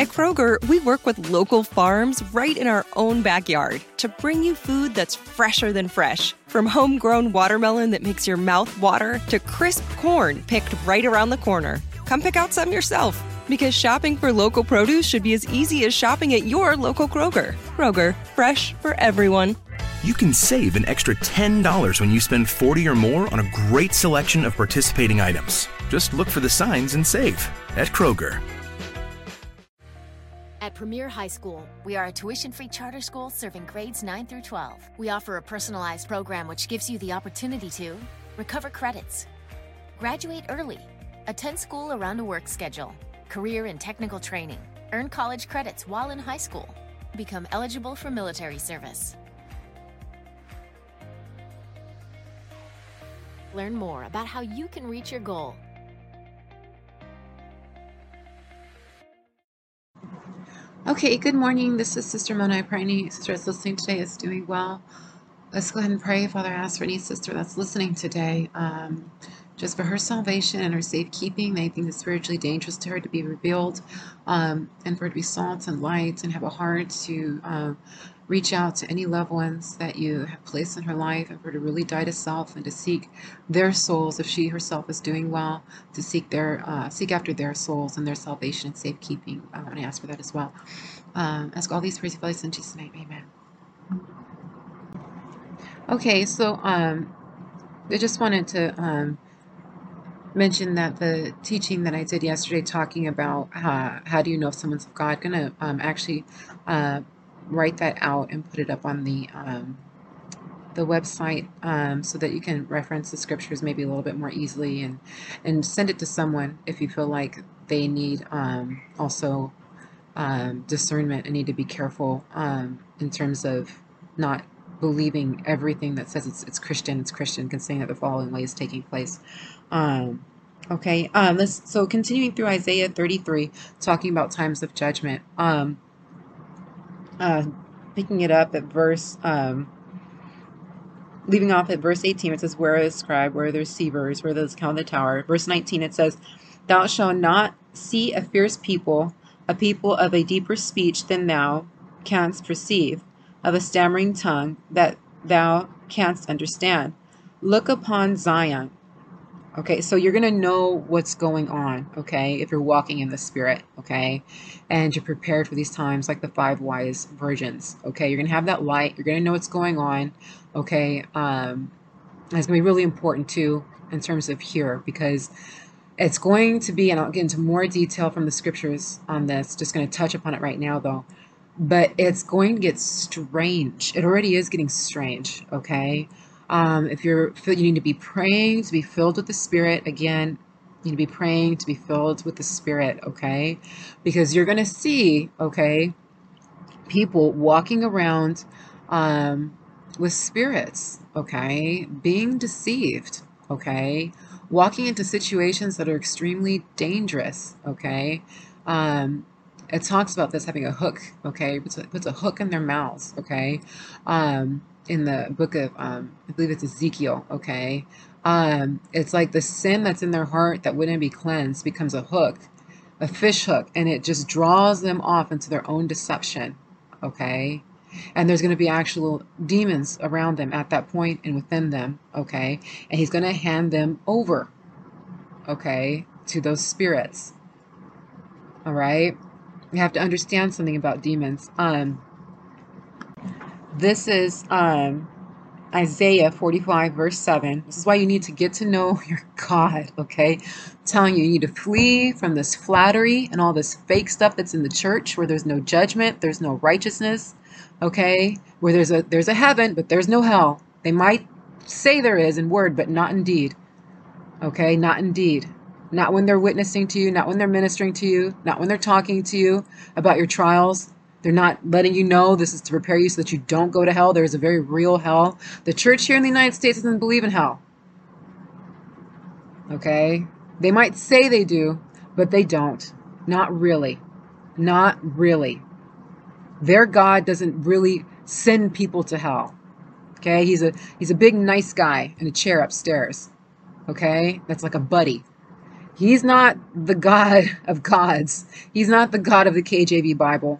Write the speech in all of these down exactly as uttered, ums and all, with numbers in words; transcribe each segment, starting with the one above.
At Kroger, we work with local farms right in our own backyard to bring you food that's fresher than fresh. From homegrown watermelon that makes your mouth water to crisp corn picked right around the corner. Come pick out some yourself, because shopping for local produce should be as easy as shopping at your local Kroger. Kroger, fresh for everyone. You can save an extra ten dollars when you spend forty dollars or more on a great selection of participating items. Just look for the signs and save at Kroger. At Premier High School, we are a tuition-free charter school serving grades nine through twelve. We offer a personalized program which gives you the opportunity to recover credits, graduate early, attend school around a work schedule, career and technical training, earn college credits while in high school, become eligible for military service. Learn more about how you can reach your goal. Okay, good morning. This is Sister Mona. I pray any sister that's listening today is doing well. Let's go ahead and pray. Father, I ask for any sister that's listening today, um, just for her salvation and her safekeeping, anything that's spiritually dangerous to her to be revealed, um, and for her to be salt and light and have a heart to um, reach out to any loved ones that you have placed in her life, and for her to really die to self and to seek their souls if she herself is doing well, to seek their uh, seek after their souls and their salvation and safekeeping. Um, and I ask for that as well. Um, ask all these praise and in Jesus' name, amen. Okay, so um, I just wanted to um, mention that the teaching that I did yesterday talking about uh, how do you know if someone's of God, going to um, actually uh, write that out and put it up on the um, the website um, so that you can reference the scriptures maybe a little bit more easily, and and send it to someone if you feel like they need um, also um, discernment and need to be careful um, in terms of not believing everything that says it's it's Christian, it's Christian, considering that the following way is taking place. Um, okay, um, let's, so continuing through Isaiah thirty-three, talking about times of judgment. Um, uh, picking it up at verse, um, leaving off at verse eighteen, it says, "Where is scribe, where are the receivers, where are those count the tower?" Verse nineteen, it says, "Thou shalt not see a fierce people, a people of a deeper speech than thou canst perceive, of a stammering tongue that thou canst understand. Look upon Zion." Okay, so you're going to know what's going on, okay, if you're walking in the Spirit, okay, and you're prepared for these times like the five wise virgins, okay? You're going to have that light. You're going to know what's going on, okay? Um, and it's going to be really important, too, in terms of here, because it's going to be, and I'll get into more detail from the scriptures on this, just going to touch upon it right now, though, but it's going to get strange. It already is getting strange, okay? Um, if you're, you need to be praying to be filled with the Spirit. Again, you need to be praying to be filled with the Spirit, okay? Because you're going to see, okay, people walking around um, with spirits, okay, being deceived, okay, walking into situations that are extremely dangerous, okay? Um, it talks about this having a hook, okay? It puts a, puts a hook in their mouths, okay? Um, in the book of, um, I believe it's Ezekiel, okay? Um, it's like the sin that's in their heart that wouldn't be cleansed becomes a hook, a fish hook, and it just draws them off into their own deception, okay? And there's going to be actual demons around them at that point and within them, okay? And he's going to hand them over, okay, to those spirits, all right? You have to understand something about demons. Um, This is um, Isaiah forty-five, verse seven. This is why you need to get to know your God, okay? I'm telling you, you need to flee from this flattery and all this fake stuff that's in the church where there's no judgment, there's no righteousness, okay? Where there's a there's a heaven, but there's no hell. They might say there is in word, but not in deed, okay? Not in deed. Not when they're witnessing to you, not when they're ministering to you, not when they're talking to you about your trials. They're not letting you know this is to prepare you so that you don't go to hell. There is a very real hell. The church here in the United States doesn't believe in hell. Okay? They might say they do, but they don't. Not really. Not really. Their God doesn't really send people to hell. Okay? He's a he's a big nice guy in a chair upstairs. Okay? That's like a buddy. He's not the God of gods. He's not the God of the K J V Bible.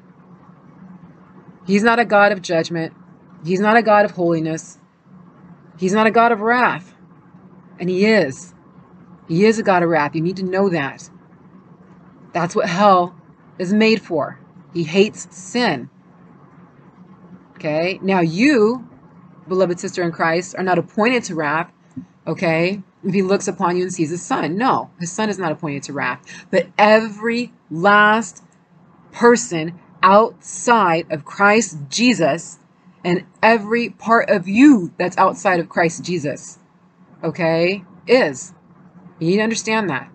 He's not a God of judgment. He's not a God of holiness. He's not a God of wrath. And he is. He is a God of wrath. You need to know that. That's what hell is made for. He hates sin. Okay? Now you, beloved sister in Christ, are not appointed to wrath. Okay? If he looks upon you and sees his son. No, his son is not appointed to wrath. But every last person outside of Christ Jesus, and every part of you that's outside of Christ Jesus, okay, is. You need to understand that.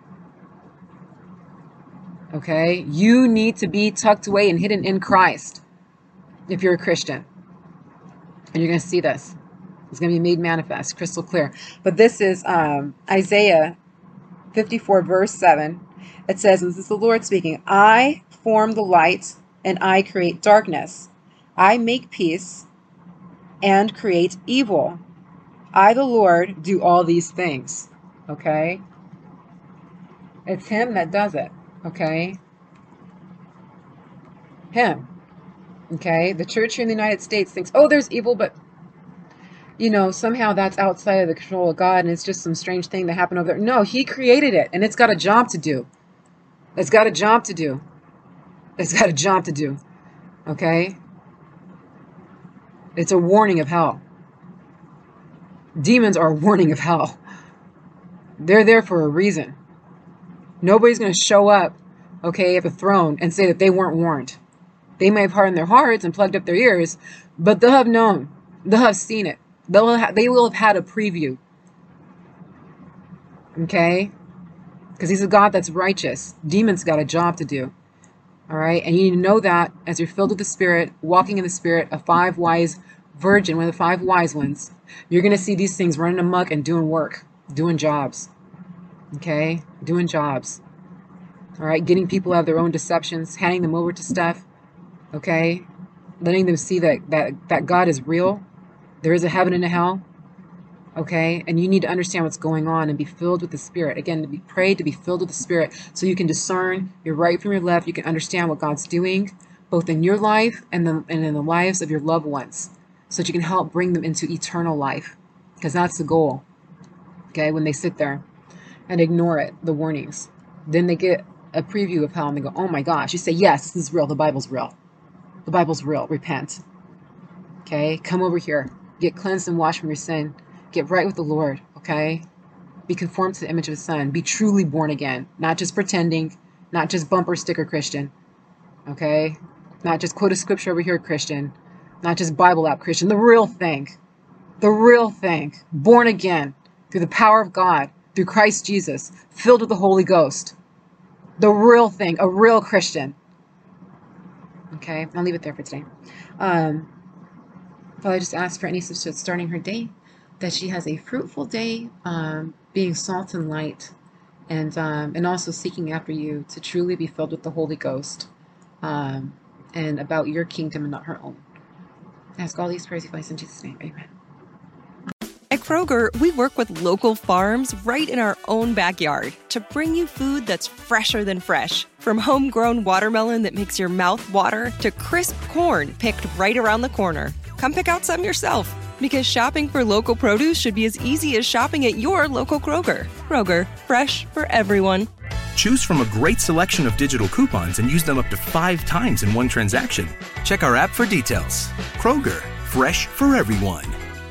Okay? You need to be tucked away and hidden in Christ if you're a Christian. And you're going to see this. It's going to be made manifest, crystal clear. But this is um, Isaiah fifty-four, verse seven. It says, and this is the Lord speaking, I form the light and I create darkness. I make peace and create evil. I, the Lord, do all these things. Okay? It's him that does it. Okay? Him. Okay? The church here in the United States thinks, oh, there's evil, but you know, somehow that's outside of the control of God and it's just some strange thing that happened over there. No, he created it and it's got a job to do. It's got a job to do. It's got a job to do. Okay? It's a warning of hell. Demons are a warning of hell. They're there for a reason. Nobody's going to show up, okay, at the throne and say that they weren't warned. They may have hardened their hearts and plugged up their ears, but they'll have known. They'll have seen it. They'll ha- they will have had a preview. Okay? Because he's a God that's righteous. Demons got a job to do. All right? And you need to know that as you're filled with the Spirit, walking in the Spirit, a five wise virgin, one of the five wise ones, you're going to see these things running amok and doing work, doing jobs. Okay? Doing jobs. All right? Getting people out of their own deceptions, handing them over to stuff. Okay? Letting them see that, that, that God is real. There is a heaven and a hell, okay? And you need to understand what's going on and be filled with the Spirit. Again, to be prayed, to be filled with the Spirit, so you can discern your right from your left. You can understand what God's doing, both in your life and, the, and in the lives of your loved ones, so that you can help bring them into eternal life, because that's the goal, okay? When they sit there and ignore it, the warnings, then they get a preview of hell and they go, oh my gosh. You say, yes, this is real. The Bible's real. The Bible's real. Repent. Okay? Come over here. Get cleansed and washed from your sin. Get right with the Lord, okay? Be conformed to the image of His Son. Be truly born again. Not just pretending. Not just bumper sticker Christian. Okay? Not just quote a scripture over here Christian. Not just Bible app Christian. The real thing. The real thing. Born again. Through the power of God. Through Christ Jesus. Filled with the Holy Ghost. The real thing. A real Christian. Okay? I'll leave it there for today. Um... Father, I just ask for any sister that's starting her day, that she has a fruitful day, um, being salt and light, and um, and also seeking after you to truly be filled with the Holy Ghost, um, and about your kingdom and not her own. I ask all these prayers in Jesus' name. Amen. At Kroger, we work with local farms right in our own backyard to bring you food that's fresher than fresh. From homegrown watermelon that makes your mouth water to crisp corn picked right around the corner. Come pick out some yourself, because shopping for local produce should be as easy as shopping at your local Kroger. Kroger, fresh for everyone. Choose from a great selection of digital coupons and use them up to five times in one transaction. Check our app for details. Kroger, fresh for everyone.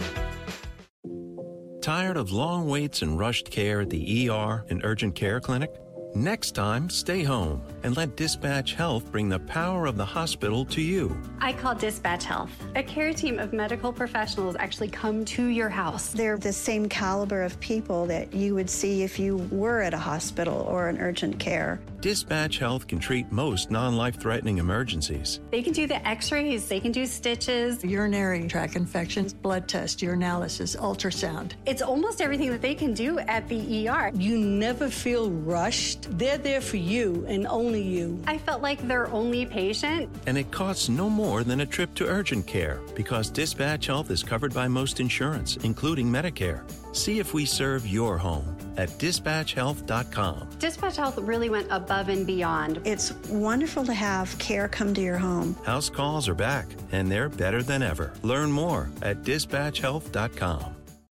Tired of long waits and rushed care at the E R and urgent care clinic? Next time, stay home and let Dispatch Health bring the power of the hospital to you. I call Dispatch Health. A care team of medical professionals actually come to your house. They're the same caliber of people that you would see if you were at a hospital or an urgent care. Dispatch Health can treat most non-life-threatening emergencies. They can do the x-rays, they can do stitches, urinary tract infections, blood test, urinalysis, ultrasound. It's almost everything that they can do at the E R. You never feel rushed. They're there for you and only you. I felt like their only patient. And it costs no more than a trip to urgent care because Dispatch Health is covered by most insurance, including Medicare. See if we serve your home. at dispatch health dot com. Dispatch Health really went above and beyond. It's wonderful to have care come to your home. House calls are back, and they're better than ever. Learn more at dispatch health dot com.